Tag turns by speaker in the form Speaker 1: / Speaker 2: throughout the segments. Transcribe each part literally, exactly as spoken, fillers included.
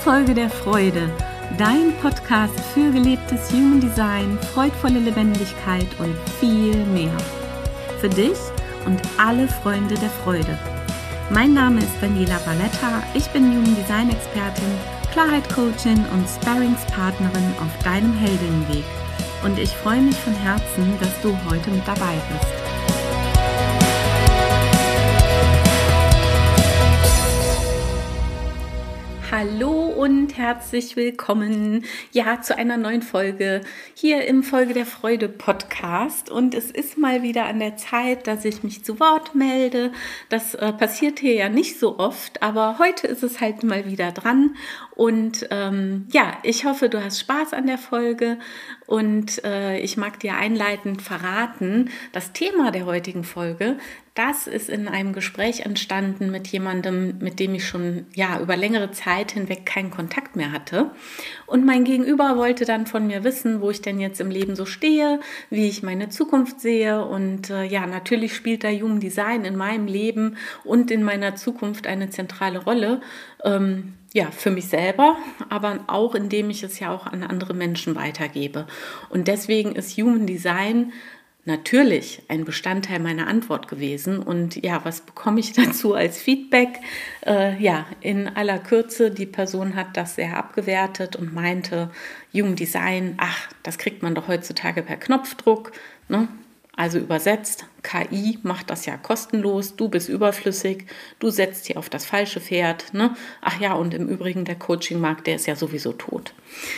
Speaker 1: Folge der Freude, dein Podcast für gelebtes Human Design, freudvolle Lebendigkeit und viel mehr. Für dich und alle Freunde der Freude. Mein Name ist Daniela Valletta, ich bin Human Design Expertin, Klarheit Coachin und Sparringspartnerin auf deinem Heldinnenweg. Und ich freue mich von Herzen, dass du heute mit dabei bist. Hallo und herzlich willkommen, ja, zu einer neuen Folge hier im Folge der Freude Podcast. Und es ist mal wieder an der Zeit, dass ich mich zu Wort melde. Das äh, passiert hier ja nicht so oft, aber heute ist es halt mal wieder dran. Und ähm, ja, ich hoffe, du hast Spaß an der Folge und äh, ich mag dir einleitend verraten, das Thema der heutigen Folge, das ist in einem Gespräch entstanden mit jemandem, mit dem ich schon ja über längere Zeit hinweg keinen Kontakt mehr hatte. Und mein Gegenüber wollte dann von mir wissen, wo ich denn jetzt im Leben so stehe, wie ich meine Zukunft sehe. Und äh, ja, natürlich spielt da Human Design in meinem Leben und in meiner Zukunft eine zentrale Rolle. Ähm, ja, für mich selber, aber auch indem ich es ja auch an andere Menschen weitergebe. Und deswegen ist Human Design natürlich ein Bestandteil meiner Antwort gewesen. Und ja, was bekomme ich dazu als Feedback? Äh, ja, in aller Kürze, die Person hat das sehr abgewertet und meinte, Human Design, ach, das kriegt man doch heutzutage per Knopfdruck, ne? Also übersetzt, K I macht das ja kostenlos, du bist überflüssig, du setzt hier auf das falsche Pferd, ne? Ach ja, und im Übrigen der Coaching-Markt, der ist ja sowieso tot.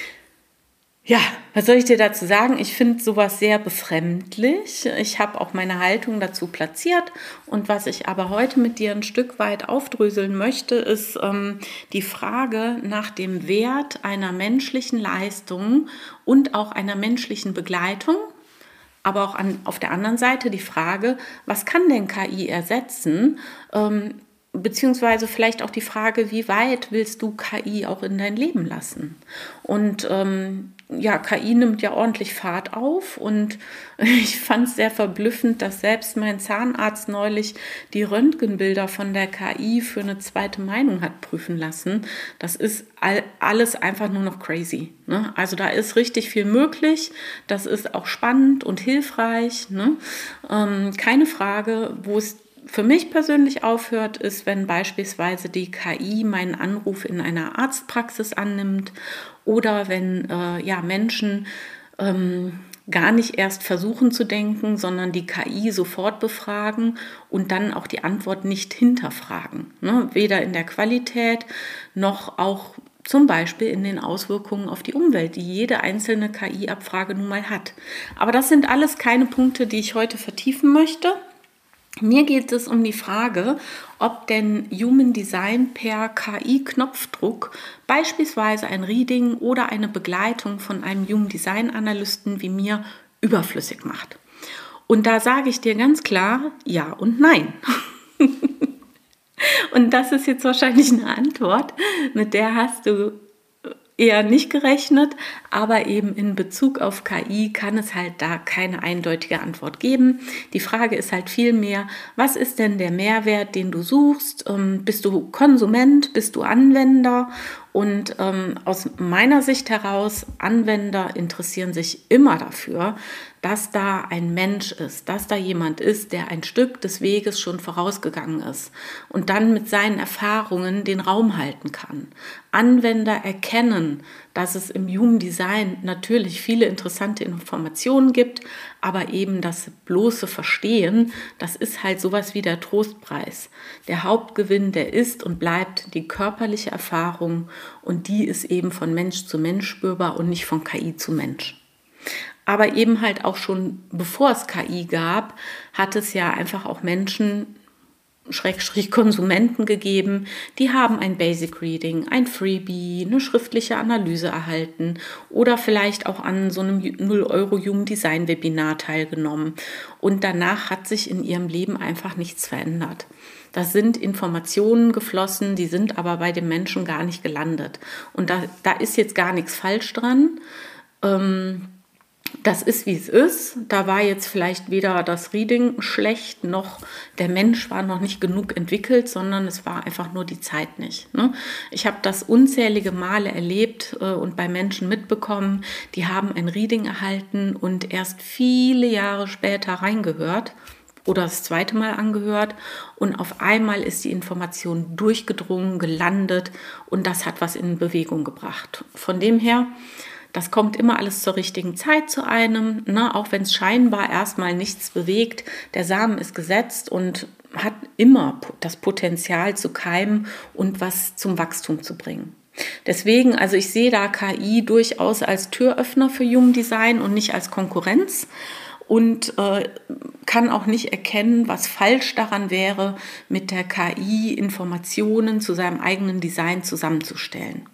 Speaker 1: Ja, was soll ich dir dazu sagen? Ich finde sowas sehr befremdlich. Ich habe auch meine Haltung dazu platziert. Und was ich aber heute mit dir ein Stück weit aufdröseln möchte, ist ähm, die Frage nach dem Wert einer menschlichen Leistung und auch einer menschlichen Begleitung. Aber auch an, auf der anderen Seite die Frage, was kann denn K I ersetzen? Ähm, beziehungsweise vielleicht auch die Frage, wie weit willst du K I auch in dein Leben lassen? Und ähm, ja, K I nimmt ja ordentlich Fahrt auf und ich fand es sehr verblüffend, dass selbst mein Zahnarzt neulich die Röntgenbilder von der K I für eine zweite Meinung hat prüfen lassen. Das ist all, alles einfach nur noch crazy, ne? Also da ist richtig viel möglich, das ist auch spannend und hilfreich, ne? Ähm, keine Frage. Wo es für mich persönlich aufhört, ist, wenn beispielsweise die K I meinen Anruf in einer Arztpraxis annimmt oder wenn äh, ja, Menschen ähm, gar nicht erst versuchen zu denken, sondern die K I sofort befragen und dann auch die Antwort nicht hinterfragen, ne? Weder in der Qualität noch auch zum Beispiel in den Auswirkungen auf die Umwelt, die jede einzelne K I-Abfrage nun mal hat. Aber das sind alles keine Punkte, die ich heute vertiefen möchte. Mir geht es um die Frage, ob denn Human Design per K I-Knopfdruck beispielsweise ein Reading oder eine Begleitung von einem Human Design Analysten wie mir überflüssig macht. Und da sage ich dir ganz klar, ja und nein. Und das ist jetzt wahrscheinlich eine Antwort, mit der hast du eher nicht gerechnet, aber eben in Bezug auf K I kann es halt da keine eindeutige Antwort geben. Die Frage ist halt vielmehr, was ist denn der Mehrwert, den du suchst? Ähm, bist du Konsument, bist du Anwender? Und ähm, aus meiner Sicht heraus, Anwender interessieren sich immer dafür, dass da ein Mensch ist, dass da jemand ist, der ein Stück des Weges schon vorausgegangen ist und dann mit seinen Erfahrungen den Raum halten kann. Anwender erkennen, dass es im Human Design natürlich viele interessante Informationen gibt, aber eben das bloße Verstehen, das ist halt sowas wie der Trostpreis. Der Hauptgewinn, der ist und bleibt die körperliche Erfahrung und die ist eben von Mensch zu Mensch spürbar und nicht von K I zu Mensch. Aber eben halt auch schon bevor es K I gab, hat es ja einfach auch Menschen, Schrägstrich Konsumenten gegeben, die haben ein Basic Reading, ein Freebie, eine schriftliche Analyse erhalten oder vielleicht auch an so einem null Euro Human Design Webinar teilgenommen. Und danach hat sich in ihrem Leben einfach nichts verändert. Das sind Informationen geflossen, die sind aber bei den Menschen gar nicht gelandet. Und da, da ist jetzt gar nichts falsch dran. Ähm, das ist, wie es ist. Da war jetzt vielleicht weder das Reading schlecht, noch der Mensch war noch nicht genug entwickelt, sondern es war einfach nur die Zeit nicht. Ne? Ich habe das unzählige Male erlebt äh, und bei Menschen mitbekommen, die haben ein Reading erhalten und erst viele Jahre später reingehört oder das zweite Mal angehört und auf einmal ist die Information durchgedrungen, gelandet und das hat was in Bewegung gebracht. Von dem her, das kommt immer alles zur richtigen Zeit zu einem, ne? Auch wenn es scheinbar erstmal nichts bewegt. Der Samen ist gesetzt und hat immer das Potenzial zu keimen und was zum Wachstum zu bringen. Deswegen, also ich sehe da K I durchaus als Türöffner für Human Design und nicht als Konkurrenz und äh, kann auch nicht erkennen, was falsch daran wäre, mit der K I Informationen zu seinem eigenen Design zusammenzustellen.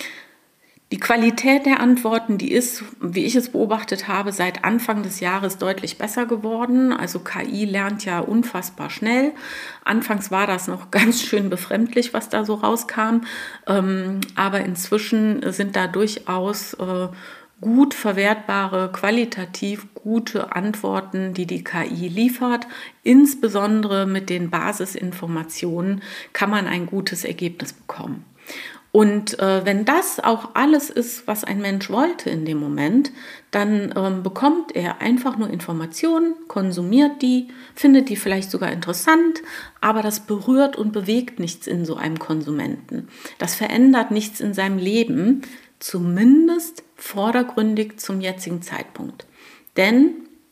Speaker 1: Die Qualität der Antworten, die ist, wie ich es beobachtet habe, seit Anfang des Jahres deutlich besser geworden. Also K I lernt ja unfassbar schnell. Anfangs war das noch ganz schön befremdlich, was da so rauskam. Ähm, aber inzwischen sind da durchaus äh, gut verwertbare, qualitativ gute Antworten, die die K I liefert. Insbesondere mit den Basisinformationen kann man ein gutes Ergebnis bekommen. Und äh, wenn das auch alles ist, was ein Mensch wollte in dem Moment, dann ähm, bekommt er einfach nur Informationen, konsumiert die, findet die vielleicht sogar interessant, aber das berührt und bewegt nichts in so einem Konsumenten. Das verändert nichts in seinem Leben, zumindest vordergründig zum jetzigen Zeitpunkt. Denn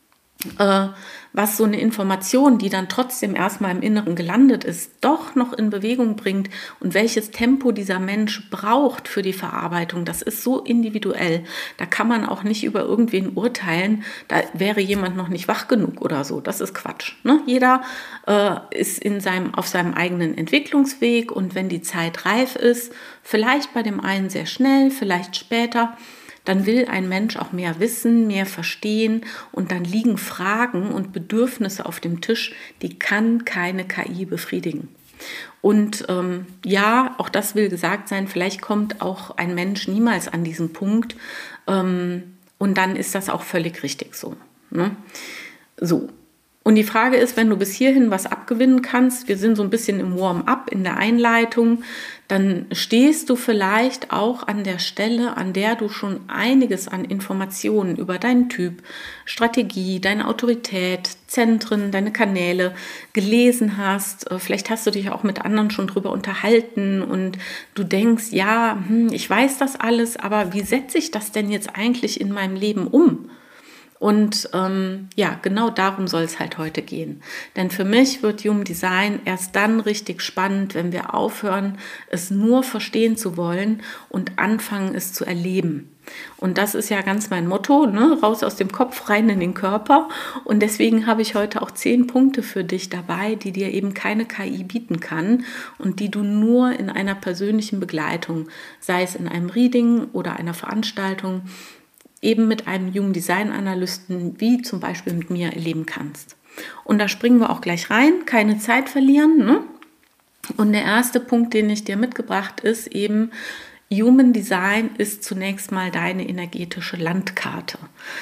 Speaker 1: äh, was so eine Information, die dann trotzdem erstmal im Inneren gelandet ist, doch noch in Bewegung bringt und welches Tempo dieser Mensch braucht für die Verarbeitung, das ist so individuell. Da kann man auch nicht über irgendwen urteilen, da wäre jemand noch nicht wach genug oder so. Das ist Quatsch. Ne? Jeder äh, ist in seinem, auf seinem eigenen Entwicklungsweg und wenn die Zeit reif ist, vielleicht bei dem einen sehr schnell, vielleicht später, dann will ein Mensch auch mehr wissen, mehr verstehen und dann liegen Fragen und Bedürfnisse auf dem Tisch, die kann keine K I befriedigen. Und ähm, ja, auch das will gesagt sein, vielleicht kommt auch ein Mensch niemals an diesen Punkt ähm, und dann ist das auch völlig richtig so. Ne? So. Und die Frage ist, wenn du bis hierhin was abgewinnen kannst, wir sind so ein bisschen im Warm-up, in der Einleitung, dann stehst du vielleicht auch an der Stelle, an der du schon einiges an Informationen über deinen Typ, Strategie, deine Autorität, Zentren, deine Kanäle gelesen hast. Vielleicht hast du dich auch mit anderen schon drüber unterhalten und du denkst, ja, hm, ich weiß das alles, aber wie setze ich das denn jetzt eigentlich in meinem Leben um? Und ähm, ja, genau darum soll es halt heute gehen. Denn für mich wird Human Design erst dann richtig spannend, wenn wir aufhören, es nur verstehen zu wollen und anfangen, es zu erleben. Und das ist ja ganz mein Motto, ne? Raus aus dem Kopf, rein in den Körper. Und deswegen habe ich heute auch zehn Punkte für dich dabei, die dir eben keine K I bieten kann und die du nur in einer persönlichen Begleitung, sei es in einem Reading oder einer Veranstaltung, eben mit einem Human Design Analysten, wie zum Beispiel mit mir, erleben kannst. Und da springen wir auch gleich rein, keine Zeit verlieren. Ne? Und der erste Punkt, den ich dir mitgebracht ist, eben Human Design ist zunächst mal deine energetische Landkarte.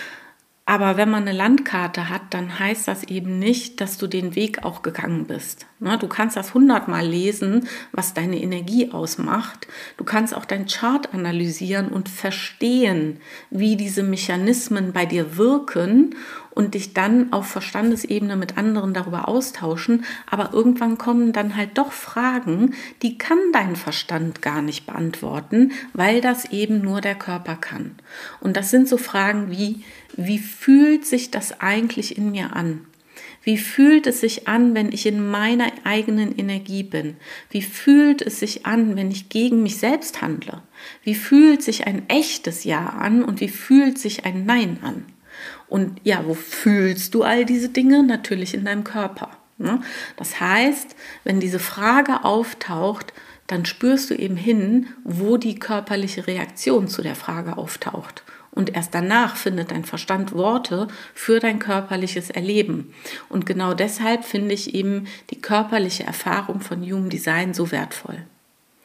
Speaker 1: Aber wenn man eine Landkarte hat, dann heißt das eben nicht, dass du den Weg auch gegangen bist. Du kannst das hundertmal lesen, was deine Energie ausmacht. Du kannst auch dein Chart analysieren und verstehen, wie diese Mechanismen bei dir wirken und dich dann auf Verstandesebene mit anderen darüber austauschen. Aber irgendwann kommen dann halt doch Fragen, die kann dein Verstand gar nicht beantworten, weil das eben nur der Körper kann. Und das sind so Fragen wie, wie fühlt sich das eigentlich in mir an? Wie fühlt es sich an, wenn ich in meiner eigenen Energie bin? Wie fühlt es sich an, wenn ich gegen mich selbst handle? Wie fühlt sich ein echtes Ja an und wie fühlt sich ein Nein an? Und ja, wo fühlst du all diese Dinge? Natürlich in deinem Körper. Das heißt, wenn diese Frage auftaucht, dann spürst du eben hin, wo die körperliche Reaktion zu der Frage auftaucht. Und erst danach findet dein Verstand Worte für dein körperliches Erleben. Und genau deshalb finde ich eben die körperliche Erfahrung von Human Design so wertvoll.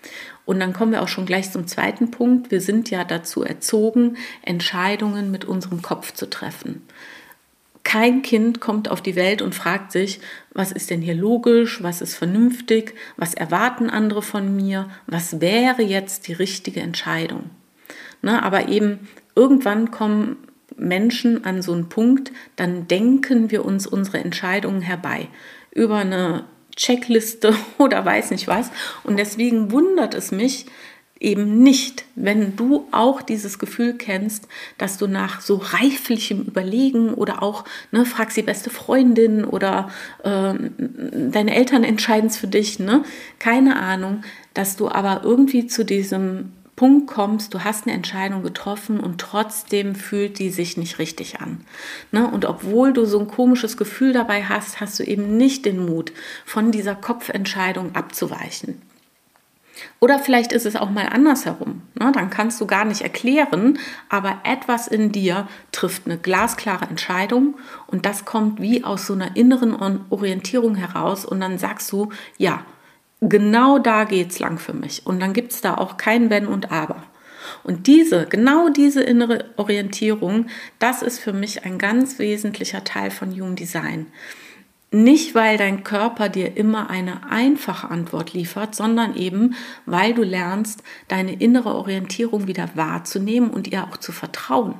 Speaker 1: Und dann kommen wir auch schon gleich zum zweiten Punkt. Wir sind ja dazu erzogen, Entscheidungen mit unserem Kopf zu treffen. Kein Kind kommt auf die Welt und fragt sich, was ist denn hier logisch, was ist vernünftig, was erwarten andere von mir, was wäre jetzt die richtige Entscheidung. Ne, aber eben irgendwann kommen Menschen an so einen Punkt, dann denken wir uns unsere Entscheidungen herbei über eine Checkliste oder weiß nicht was. Und deswegen wundert es mich eben nicht, wenn du auch dieses Gefühl kennst, dass du nach so reiflichem Überlegen oder auch, ne, fragst die beste Freundin oder äh, deine Eltern entscheiden es für dich, ne, keine Ahnung, dass du aber irgendwie zu diesem Punkt kommst, du hast eine Entscheidung getroffen und trotzdem fühlt die sich nicht richtig an. Ne? Und obwohl du so ein komisches Gefühl dabei hast, hast du eben nicht den Mut, von dieser Kopfentscheidung abzuweichen. Oder vielleicht ist es auch mal andersherum. Ne? Dann kannst du gar nicht erklären, aber etwas in dir trifft eine glasklare Entscheidung und das kommt wie aus so einer inneren Orientierung heraus und dann sagst du, ja, genau da geht's lang für mich. Und dann gibt es da auch kein Wenn und Aber. Und diese, genau diese innere Orientierung, das ist für mich ein ganz wesentlicher Teil von Human Design. Nicht, weil dein Körper dir immer eine einfache Antwort liefert, sondern eben, weil du lernst, deine innere Orientierung wieder wahrzunehmen und ihr auch zu vertrauen.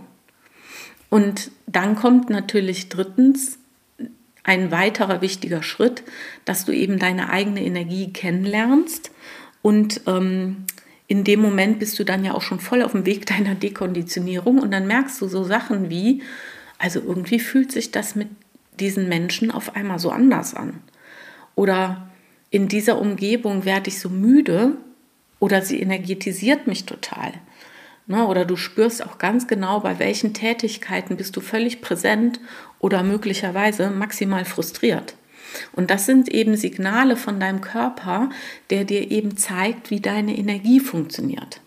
Speaker 1: Und dann kommt natürlich drittens ein weiterer wichtiger Schritt, dass du eben deine eigene Energie kennenlernst und ähm, in dem Moment bist du dann ja auch schon voll auf dem Weg deiner Dekonditionierung und dann merkst du so Sachen wie, also irgendwie fühlt sich das mit diesen Menschen auf einmal so anders an oder in dieser Umgebung werde ich so müde oder sie energetisiert mich total. Oder du spürst auch ganz genau, bei welchen Tätigkeiten bist du völlig präsent oder möglicherweise maximal frustriert. Und das sind eben Signale von deinem Körper, der dir eben zeigt, wie deine Energie funktioniert.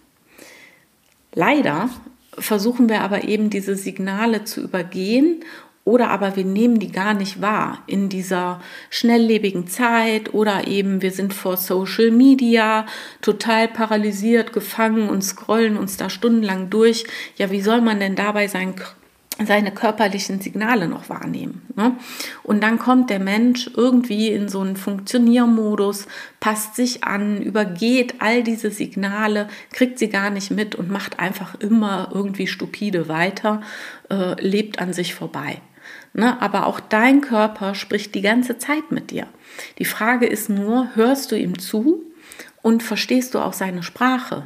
Speaker 1: Leider versuchen wir aber eben diese Signale zu übergehen oder aber wir nehmen die gar nicht wahr in dieser schnelllebigen Zeit oder eben wir sind vor Social Media total paralysiert, gefangen und scrollen uns da stundenlang durch. Ja, wie soll man denn dabei sein, seine körperlichen Signale noch wahrnehmen? Ne? Und dann kommt der Mensch irgendwie in so einen Funktioniermodus, passt sich an, übergeht all diese Signale, kriegt sie gar nicht mit und macht einfach immer irgendwie stupide weiter, äh, lebt an sich vorbei. Ne, aber auch dein Körper spricht die ganze Zeit mit dir. Die Frage ist nur, hörst du ihm zu und verstehst du auch seine Sprache?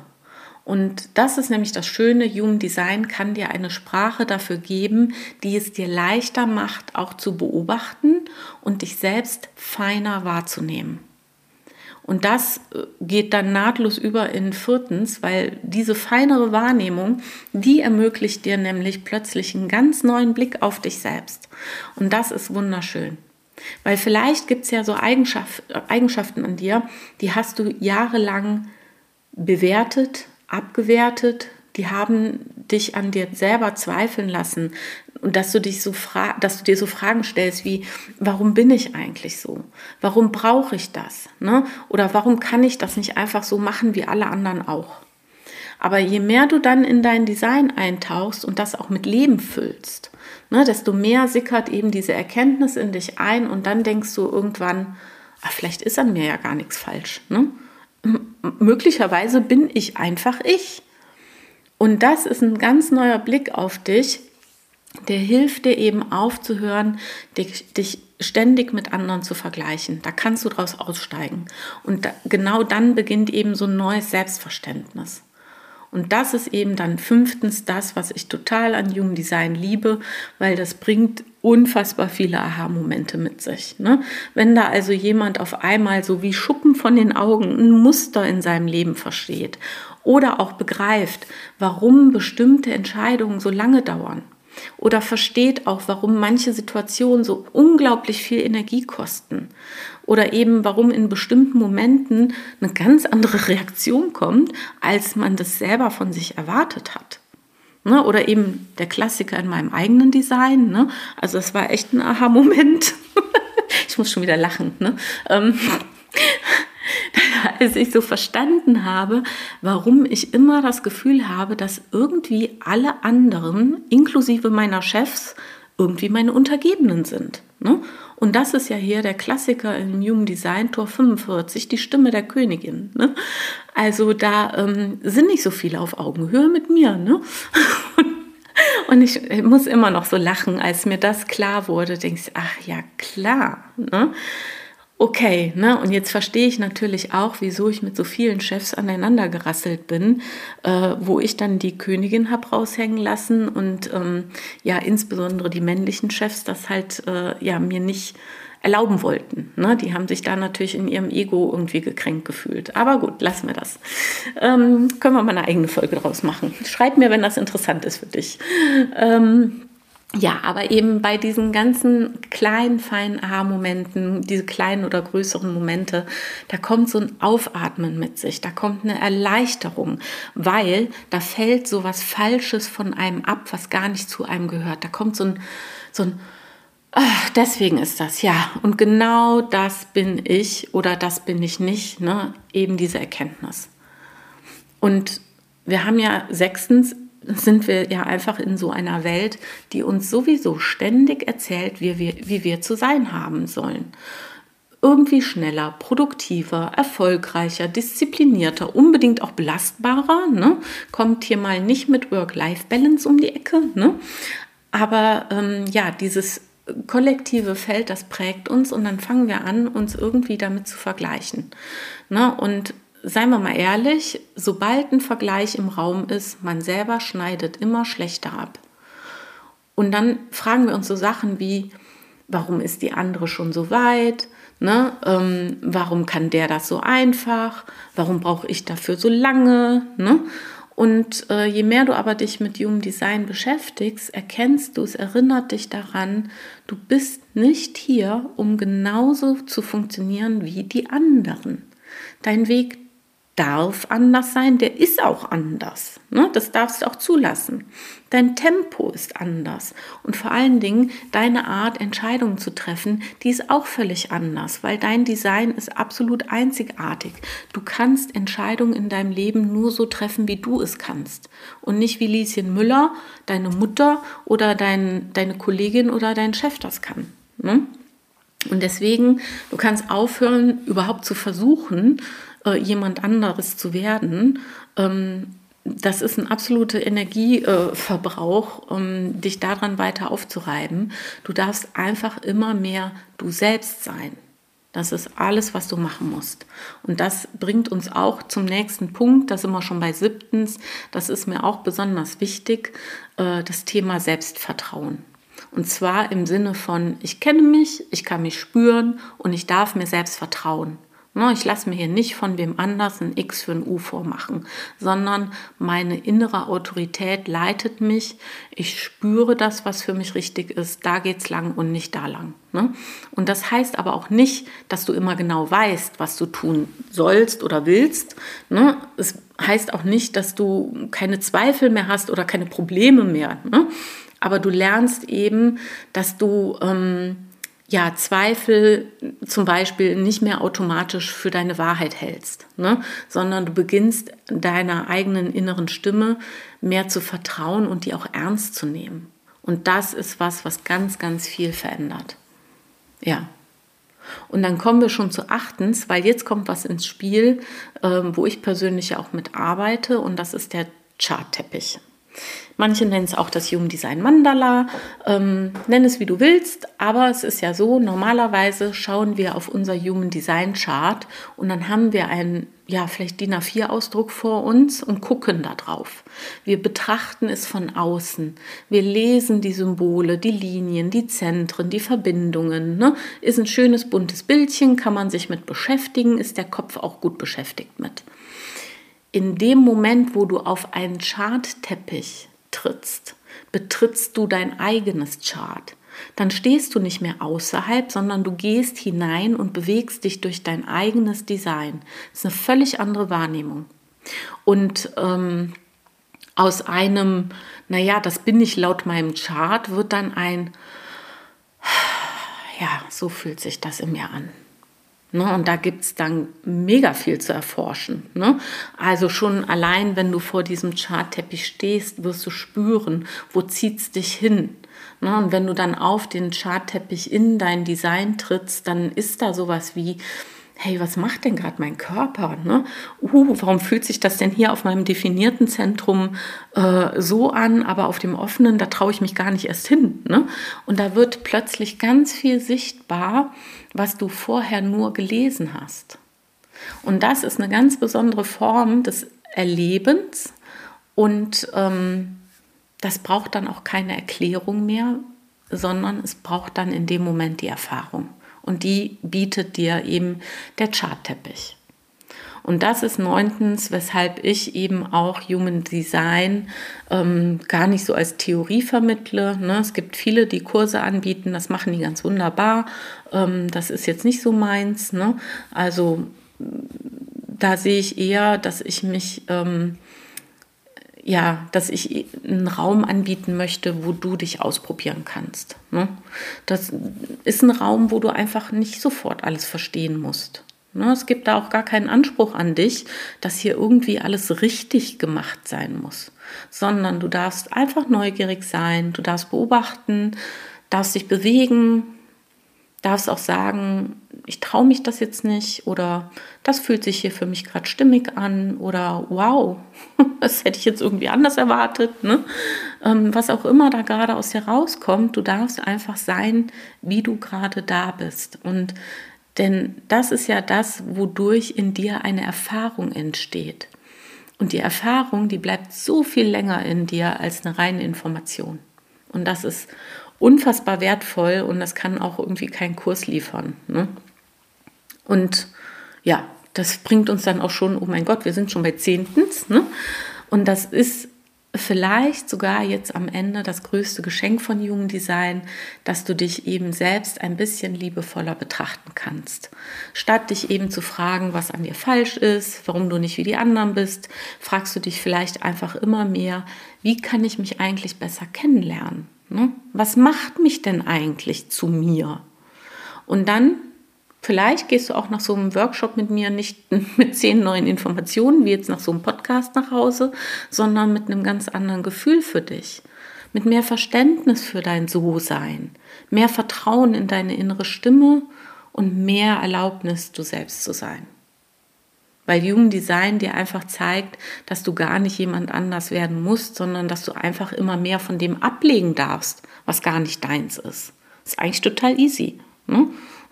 Speaker 1: Und das ist nämlich das Schöne, Human Design kann dir eine Sprache dafür geben, die es dir leichter macht, auch zu beobachten und dich selbst feiner wahrzunehmen. Und das geht dann nahtlos über in viertens, weil diese feinere Wahrnehmung, die ermöglicht dir nämlich plötzlich einen ganz neuen Blick auf dich selbst. Und das ist wunderschön. Weil vielleicht gibt es ja so Eigenschaft, Eigenschaften an dir, die hast du jahrelang bewertet, abgewertet, die haben dich an dir selber zweifeln lassen und dass du dich so fra- dass du dir so Fragen stellst wie, warum bin ich eigentlich so? Warum brauche ich das? Ne? Oder warum kann ich das nicht einfach so machen wie alle anderen auch? Aber je mehr du dann in dein Design eintauchst und das auch mit Leben füllst, ne, desto mehr sickert eben diese Erkenntnis in dich ein und dann denkst du irgendwann, ach, vielleicht ist an mir ja gar nichts falsch. Ne? M- möglicherweise bin ich einfach ich. Und das ist ein ganz neuer Blick auf dich, der hilft dir eben aufzuhören, dich, dich ständig mit anderen zu vergleichen. Da kannst du draus aussteigen. Und da, genau dann beginnt eben so ein neues Selbstverständnis. Und das ist eben dann fünftens das, was ich total an Human Design liebe, weil das bringt unfassbar viele Aha-Momente mit sich. Ne? Wenn da also jemand auf einmal so wie Schuppen von den Augen ein Muster in seinem Leben versteht oder auch begreift, warum bestimmte Entscheidungen so lange dauern oder versteht auch, warum manche Situationen so unglaublich viel Energie kosten oder eben warum in bestimmten Momenten eine ganz andere Reaktion kommt, als man das selber von sich erwartet hat. Ne? Oder eben der Klassiker in meinem eigenen Design. Ne? Also das war echt ein Aha-Moment. Ich muss schon wieder lachen. Ne? Ähm, als ich so verstanden habe, warum ich immer das Gefühl habe, dass irgendwie alle anderen, inklusive meiner Chefs, irgendwie meine Untergebenen sind. Ne? Und das ist ja hier der Klassiker im Human Design Tor fünfundvierzig, die Stimme der Königin. Ne? Also da ähm, sind nicht so viele auf Augenhöhe mit mir. Ne? Und ich muss immer noch so lachen, als mir das klar wurde, denke ich, ach ja, klar. Ne? Okay, ne? Und jetzt verstehe ich natürlich auch, wieso ich mit so vielen Chefs aneinander gerasselt bin, äh, wo ich dann die Königin habe raushängen lassen und ähm, ja, insbesondere die männlichen Chefs das halt äh, ja, mir nicht erlauben wollten. Ne? Die haben sich da natürlich in ihrem Ego irgendwie gekränkt gefühlt. Aber gut, lassen wir das. Ähm, können wir mal eine eigene Folge draus machen. Schreib mir, wenn das interessant ist für dich. Ähm, Ja, aber eben bei diesen ganzen kleinen, feinen Aha-Momenten, diese kleinen oder größeren Momente, da kommt so ein Aufatmen mit sich, da kommt eine Erleichterung, weil da fällt so was Falsches von einem ab, was gar nicht zu einem gehört. Da kommt so ein, so ein ach, deswegen ist das, ja, und genau das bin ich oder das bin ich nicht, ne? Eben diese Erkenntnis. Und wir haben ja sechstens, sind wir ja einfach in so einer Welt, die uns sowieso ständig erzählt, wie wir, wie wir zu sein haben sollen. Irgendwie schneller, produktiver, erfolgreicher, disziplinierter, unbedingt auch belastbarer. Ne? Kommt hier mal nicht mit Work-Life-Balance um die Ecke. Ne? Aber ähm, ja, dieses kollektive Feld, das prägt uns und dann fangen wir an, uns irgendwie damit zu vergleichen. Ne? Und seien wir mal ehrlich, sobald ein Vergleich im Raum ist, man selber schneidet immer schlechter ab. Und dann fragen wir uns so Sachen wie, warum ist die andere schon so weit? Ne? Ähm, warum kann der das so einfach? Warum brauche ich dafür so lange? Ne? Und äh, je mehr du aber dich mit Human Design beschäftigst, erkennst du, es erinnert dich daran, du bist nicht hier, um genauso zu funktionieren wie die anderen. Dein Weg darf anders sein, der ist auch anders. Ne? Das darfst du auch zulassen. Dein Tempo ist anders. Und vor allen Dingen deine Art, Entscheidungen zu treffen, die ist auch völlig anders, weil dein Design ist absolut einzigartig. Du kannst Entscheidungen in deinem Leben nur so treffen, wie du es kannst. Und nicht wie Lieschen Müller, deine Mutter oder dein, deine Kollegin oder dein Chef das kann. Ne? Und deswegen, du kannst aufhören, überhaupt zu versuchen, jemand anderes zu werden. Das ist ein absoluter Energieverbrauch, um dich daran weiter aufzureiben. Du darfst einfach immer mehr du selbst sein. Das ist alles, was du machen musst. Und das bringt uns auch zum nächsten Punkt, da sind wir schon bei siebtens, das ist mir auch besonders wichtig, das Thema Selbstvertrauen. Und zwar im Sinne von, ich kenne mich, ich kann mich spüren und ich darf mir selbst vertrauen. Ich lasse mir hier nicht von wem anders ein X für ein U vormachen, sondern meine innere Autorität leitet mich. Ich spüre das, was für mich richtig ist. Da geht's lang und nicht da lang. Und das heißt aber auch nicht, dass du immer genau weißt, was du tun sollst oder willst. Es heißt auch nicht, dass du keine Zweifel mehr hast oder keine Probleme mehr. Aber du lernst eben, dass du ähm, ja, Zweifel zum Beispiel nicht mehr automatisch für deine Wahrheit hältst, ne? Sondern du beginnst deiner eigenen inneren Stimme mehr zu vertrauen und die auch ernst zu nehmen. Und das ist was, was ganz, ganz viel verändert. Ja. Und dann kommen wir schon zu achtens, weil jetzt kommt was ins Spiel, äh, wo ich persönlich ja auch mit arbeite, und das ist der Chartteppich. Manche nennen es auch das Human Design Mandala, ähm, nenn es wie du willst, aber es ist ja so, normalerweise schauen wir auf unser Human Design Chart und dann haben wir einen, ja, vielleicht D I N A vier Ausdruck vor uns und gucken da drauf. Wir betrachten es von außen, wir lesen die Symbole, die Linien, die Zentren, die Verbindungen, ne? Ist ein schönes buntes Bildchen, kann man sich mit beschäftigen, ist der Kopf auch gut beschäftigt mit. In dem Moment, wo du auf einen Chartteppich trittst, betrittst du dein eigenes Chart. Dann stehst du nicht mehr außerhalb, sondern du gehst hinein und bewegst dich durch dein eigenes Design. Das ist eine völlig andere Wahrnehmung. Und ähm, aus einem, naja, das bin ich laut meinem Chart, wird dann ein, ja, so fühlt sich das in mir an. Ne, und da gibt es dann mega viel zu erforschen. Ne? Also schon allein, wenn du vor diesem Chartteppich stehst, wirst du spüren, wo zieht es dich hin. Ne? Und wenn du dann auf den Chartteppich in dein Design trittst, dann ist da sowas wie, hey, was macht denn gerade mein Körper? Ne? Uh, warum fühlt sich das denn hier auf meinem definierten Zentrum äh, so an, aber auf dem offenen, da traue ich mich gar nicht erst hin. Ne? Und da wird plötzlich ganz viel sichtbar, was du vorher nur gelesen hast. Und das ist eine ganz besondere Form des Erlebens und ähm, das braucht dann auch keine Erklärung mehr, sondern es braucht dann in dem Moment die Erfahrung. Und die bietet dir eben der Chartteppich. Und das ist neuntens, weshalb ich eben auch Human Design ähm, gar nicht so als Theorie vermittle. Ne? Es gibt viele, die Kurse anbieten, das machen die ganz wunderbar. Ähm, das ist jetzt nicht so meins. Ne? Also da sehe ich eher, dass ich mich... Ähm, Ja, dass ich einen Raum anbieten möchte, wo du dich ausprobieren kannst. Ne? Das ist ein Raum, wo du einfach nicht sofort alles verstehen musst. Ne? Es gibt da auch gar keinen Anspruch an dich, dass hier irgendwie alles richtig gemacht sein muss, sondern du darfst einfach neugierig sein, du darfst beobachten, darfst dich bewegen, darfst auch sagen, ich traue mich das jetzt nicht oder das fühlt sich hier für mich gerade stimmig an oder wow, das hätte ich jetzt irgendwie anders erwartet. Ne? Ähm, was auch immer da gerade aus dir rauskommt, du darfst einfach sein, wie du gerade da bist. Und denn das ist ja das, wodurch in dir eine Erfahrung entsteht. Und die Erfahrung, die bleibt so viel länger in dir als eine reine Information. Und das ist unfassbar wertvoll und das kann auch irgendwie kein Kurs liefern. Ne? Und ja, das bringt uns dann auch schon, oh mein Gott, wir sind schon bei zehntens. Ne? Und das ist vielleicht sogar jetzt am Ende das größte Geschenk von Human Design, dass du dich eben selbst ein bisschen liebevoller betrachten kannst. Statt dich eben zu fragen, was an dir falsch ist, warum du nicht wie die anderen bist, fragst du dich vielleicht einfach immer mehr, wie kann ich mich eigentlich besser kennenlernen? Ne? Was macht mich denn eigentlich zu mir? Und dann, vielleicht gehst du auch nach so einem Workshop mit mir nicht mit zehn neuen Informationen, wie jetzt nach so einem Podcast nach Hause, sondern mit einem ganz anderen Gefühl für dich. Mit mehr Verständnis für dein So-Sein, mehr Vertrauen in deine innere Stimme und mehr Erlaubnis, du selbst zu sein. Weil Human Design dir einfach zeigt, dass du gar nicht jemand anders werden musst, sondern dass du einfach immer mehr von dem ablegen darfst, was gar nicht deins ist. Das ist eigentlich total easy. Ne?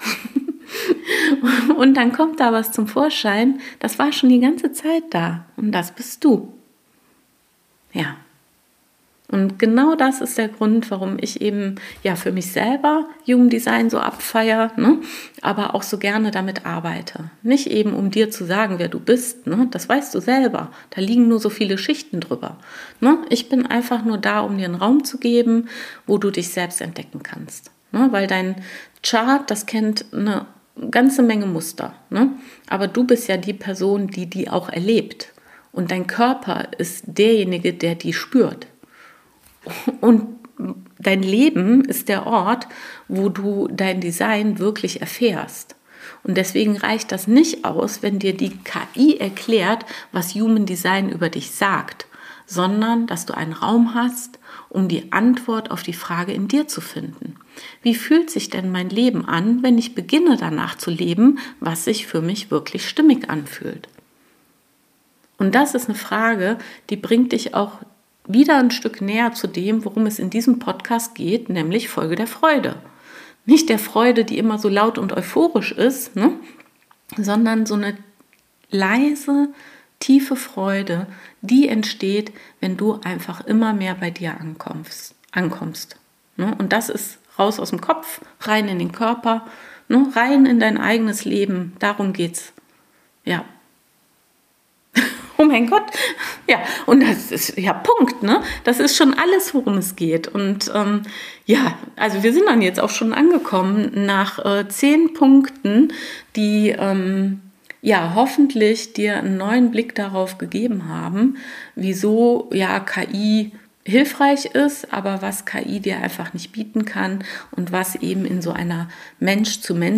Speaker 1: Und dann kommt da was zum Vorschein, das war schon die ganze Zeit da und das bist du. Ja. Und genau das ist der Grund, warum ich eben ja für mich selber Human Design so abfeiere, ne? Aber auch so gerne damit arbeite. Nicht eben, um dir zu sagen, wer du bist, ne? Das weißt du selber. Da liegen nur so viele Schichten drüber. Ne? Ich bin einfach nur da, um dir einen Raum zu geben, wo du dich selbst entdecken kannst. Ne? Weil dein Chart, das kennt eine ganze Menge Muster. Ne? Aber du bist ja die Person, die die auch erlebt. Und dein Körper ist derjenige, der die spürt. Und dein Leben ist der Ort, wo du dein Design wirklich erfährst. Und deswegen reicht das nicht aus, wenn dir die K I erklärt, was Human Design über dich sagt, sondern dass du einen Raum hast, um die Antwort auf die Frage in dir zu finden. Wie fühlt sich denn mein Leben an, wenn ich beginne danach zu leben, was sich für mich wirklich stimmig anfühlt? Und das ist eine Frage, die bringt dich auch wieder ein Stück näher zu dem, worum es in diesem Podcast geht, nämlich Folge der Freude. Nicht der Freude, die immer so laut und euphorisch ist, ne? Sondern so eine leise, tiefe Freude, die entsteht, wenn du einfach immer mehr bei dir ankommst. ankommst ne? Und das ist raus aus dem Kopf, rein in den Körper, ne? Rein in dein eigenes Leben. Darum geht's. Ja. Oh mein Gott, ja, und das ist ja Punkt, ne? Das ist schon alles, worum es geht. Und ähm, ja, also wir sind dann jetzt auch schon angekommen nach äh, zehn Punkten, die ähm, ja hoffentlich dir einen neuen Blick darauf gegeben haben, wieso ja K I hilfreich ist, aber was K I dir einfach nicht bieten kann und was eben in so einer Mensch-zu-Mensch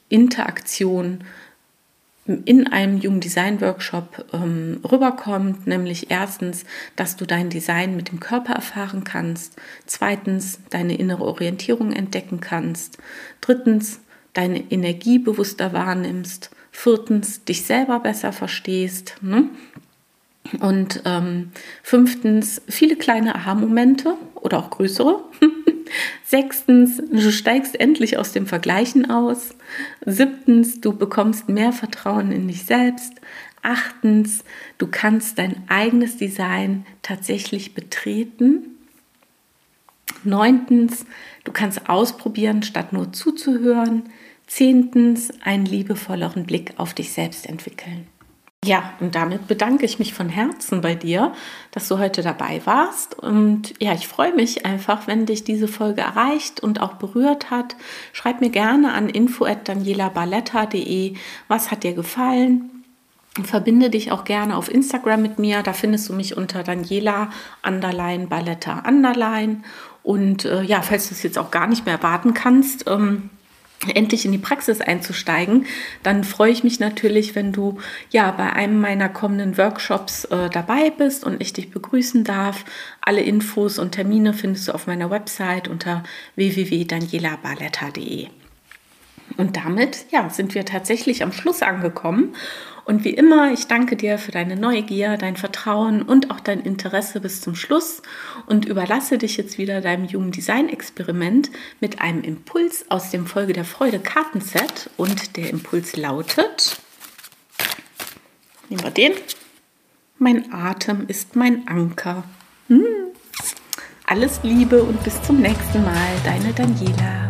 Speaker 1: Interaktion in einem Human Design Workshop ähm, rüberkommt, nämlich erstens, dass du dein Design mit dem Körper erfahren kannst, zweitens, deine innere Orientierung entdecken kannst, drittens, deine Energie bewusster wahrnimmst, viertens, dich selber besser verstehst, ne? Und ähm, fünftens, viele kleine Aha-Momente oder auch größere. Sechstens, du steigst endlich aus dem Vergleichen aus. Siebtens, du bekommst mehr Vertrauen in dich selbst. Achtens, du kannst dein eigenes Design tatsächlich betreten. Neuntens, du kannst ausprobieren, statt nur zuzuhören. Zehntens, einen liebevolleren Blick auf dich selbst entwickeln. Ja, und damit bedanke ich mich von Herzen bei dir, dass du heute dabei warst. Und ja, ich freue mich einfach, wenn dich diese Folge erreicht und auch berührt hat. Schreib mir gerne an info at daniela barletta punkt de, was hat dir gefallen. Verbinde dich auch gerne auf Instagram mit mir. Da findest du mich unter Daniela underline Barletta underline. Und äh, ja, falls du es jetzt auch gar nicht mehr erwarten kannst, ähm, endlich in die Praxis einzusteigen, dann freue ich mich natürlich, wenn du ja bei einem meiner kommenden Workshops äh, dabei bist und ich dich begrüßen darf. Alle Infos und Termine findest du auf meiner Website unter w w w punkt daniela barletta punkt de. Und damit ja, sind wir tatsächlich am Schluss angekommen. Und wie immer, ich danke dir für deine Neugier, dein Vertrauen und auch dein Interesse bis zum Schluss und überlasse dich jetzt wieder deinem Human Design Experiment mit einem Impuls aus dem Folge der Freude Kartenset. Und der Impuls lautet, nehmen wir den, mein Atem ist mein Anker. Hm. Alles Liebe und bis zum nächsten Mal, deine Daniela.